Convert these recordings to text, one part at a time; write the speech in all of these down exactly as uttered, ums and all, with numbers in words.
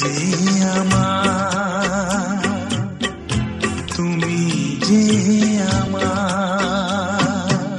যে আমার, তুমি যে আমার,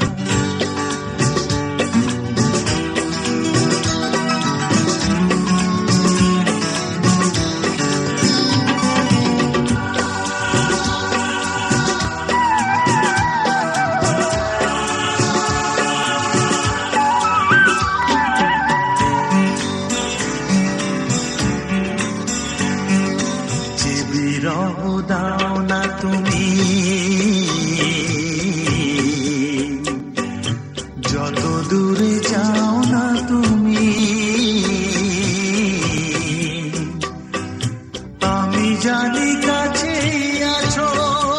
যে বিরহ দাও না তুমি, যত দূরে যাও না তুমি, আমি জানি কাছে আছো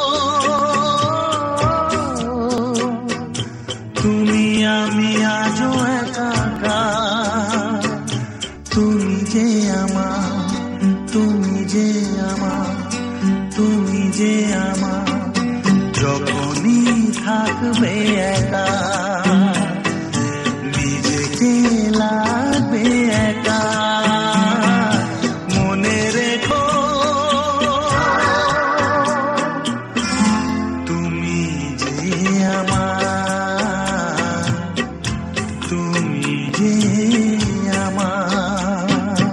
তুমি, আমি আজও একাকার। তুমি যে আমার, তুমি যে আমার, তুমি যে আমার, যখনই থাকবে একা নিজেকে লাগবে একা। মনে রেখো তুমি যে আমার, তুমি যে আমার।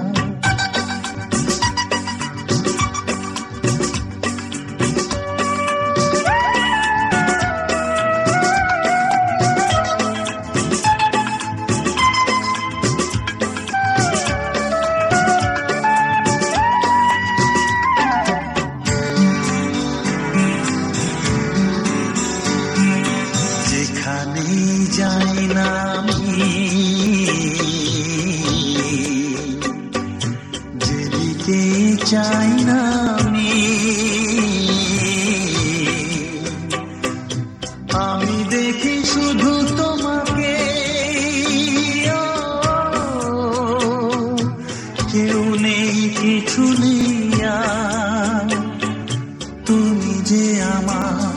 যেখানে যাই না আমি, যেদিকে চাই না আমি, আমি দেখি শুধু তোমাকে। ও, কেউ নেই কিছু নেই আর, তুমি যে আমার।